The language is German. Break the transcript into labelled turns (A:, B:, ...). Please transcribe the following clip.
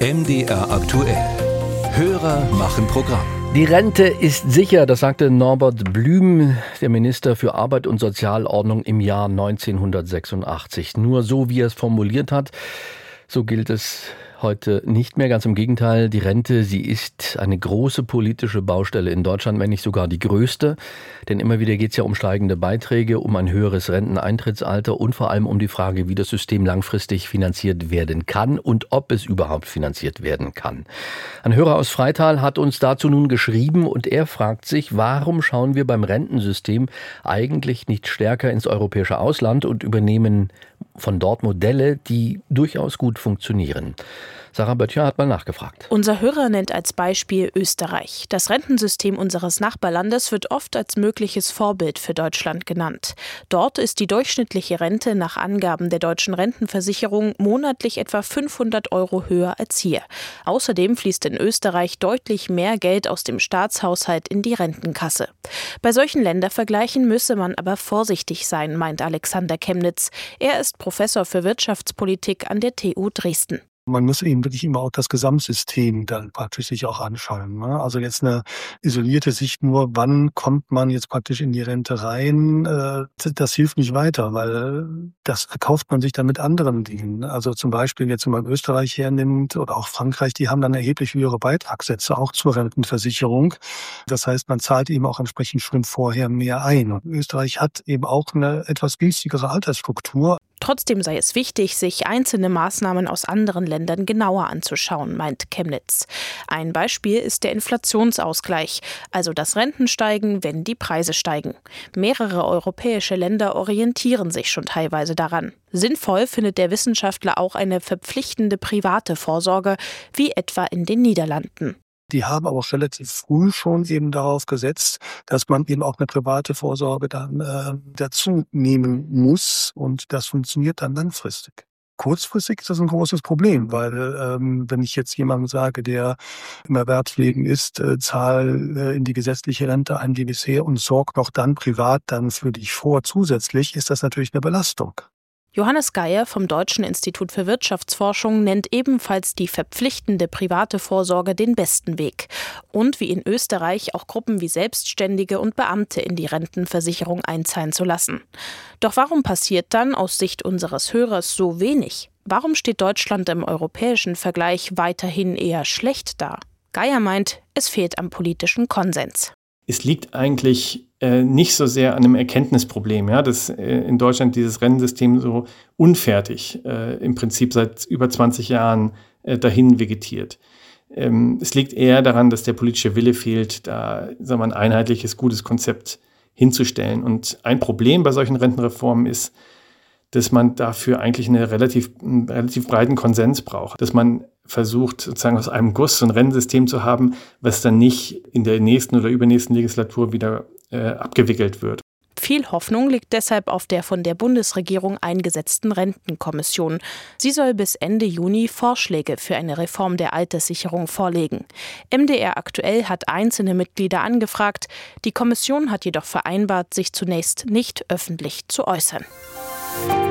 A: MDR aktuell. Hörer machen Programm.
B: Die Rente ist sicher, das sagte Norbert Blüm, der Minister für Arbeit und Sozialordnung im Jahr 1986. Nur so, wie er es formuliert hat, so gilt es heute nicht mehr. Ganz im Gegenteil, die Rente, sie ist eine große politische Baustelle in Deutschland, wenn nicht sogar die größte. Denn immer wieder geht es ja um steigende Beiträge, um ein höheres Renteneintrittsalter und vor allem um die Frage, wie das System langfristig finanziert werden kann und ob es überhaupt finanziert werden kann. Ein Hörer aus Freital hat uns dazu nun geschrieben und er fragt sich, warum schauen wir beim Rentensystem eigentlich nicht stärker ins europäische Ausland und übernehmen von dort Modelle, die durchaus gut funktionieren. Sarah Böttcher hat mal nachgefragt.
C: Unser Hörer nennt als Beispiel Österreich. Das Rentensystem unseres Nachbarlandes wird oft als mögliches Vorbild für Deutschland genannt. Dort ist die durchschnittliche Rente nach Angaben der deutschen Rentenversicherung monatlich etwa 500 € höher als hier. Außerdem fließt in Österreich deutlich mehr Geld aus dem Staatshaushalt in die Rentenkasse. Bei solchen Ländervergleichen müsse man aber vorsichtig sein, meint Alexander Chemnitz. Er ist Professor für Wirtschaftspolitik an der TU Dresden.
D: Man muss eben wirklich immer auch das Gesamtsystem dann praktisch sich auch anschauen. Ne? Also jetzt eine isolierte Sicht nur, wann kommt man jetzt praktisch in die Rente rein, das hilft nicht weiter, weil das verkauft man sich dann mit anderen Dingen. Also zum Beispiel jetzt, wenn man Österreich hernimmt oder auch Frankreich, die haben dann erheblich höhere Beitragssätze auch zur Rentenversicherung. Das heißt, man zahlt eben auch entsprechend schon vorher mehr ein. Und Österreich hat eben auch eine etwas günstigere Altersstruktur.
C: Trotzdem sei es wichtig, sich einzelne Maßnahmen aus anderen Ländern genauer anzuschauen, meint Chemnitz. Ein Beispiel ist der Inflationsausgleich, also das Rentensteigen, wenn die Preise steigen. Mehrere europäische Länder orientieren sich schon teilweise daran. Sinnvoll findet der Wissenschaftler auch eine verpflichtende private Vorsorge, wie etwa in den Niederlanden.
D: Die haben aber auch relativ früh schon eben darauf gesetzt, dass man eben auch eine private Vorsorge dann dazu nehmen muss und das funktioniert dann langfristig. Kurzfristig ist das ein großes Problem, weil wenn ich jetzt jemandem sage, der im Erwerbsleben ist, zahl in die gesetzliche Rente ein wie bisher und sorg noch dann privat dann für dich vor zusätzlich, ist das natürlich eine Belastung.
C: Johannes Geier vom Deutschen Institut für Wirtschaftsforschung nennt ebenfalls die verpflichtende private Vorsorge den besten Weg. Und wie in Österreich auch Gruppen wie Selbstständige und Beamte in die Rentenversicherung einzahlen zu lassen. Doch warum passiert dann aus Sicht unseres Hörers so wenig? Warum steht Deutschland im europäischen Vergleich weiterhin eher schlecht da? Geier meint, es fehlt am politischen Konsens.
E: Es liegt eigentlich nicht so sehr an einem Erkenntnisproblem, ja, dass in Deutschland dieses Rentensystem so unfertig im Prinzip seit über 20 Jahren dahin vegetiert. Es liegt eher daran, dass der politische Wille fehlt, da ein einheitliches, gutes Konzept hinzustellen. Und ein Problem bei solchen Rentenreformen ist, dass man dafür eigentlich einen relativ breiten Konsens braucht. Dass man versucht, sozusagen aus einem Guss so ein Rentensystem zu haben, was dann nicht in der nächsten oder übernächsten Legislatur wieder abgewickelt wird.
C: Viel Hoffnung liegt deshalb auf der von der Bundesregierung eingesetzten Rentenkommission. Sie soll bis Ende Juni Vorschläge für eine Reform der Alterssicherung vorlegen. MDR aktuell hat einzelne Mitglieder angefragt. Die Kommission hat jedoch vereinbart, sich zunächst nicht öffentlich zu äußern.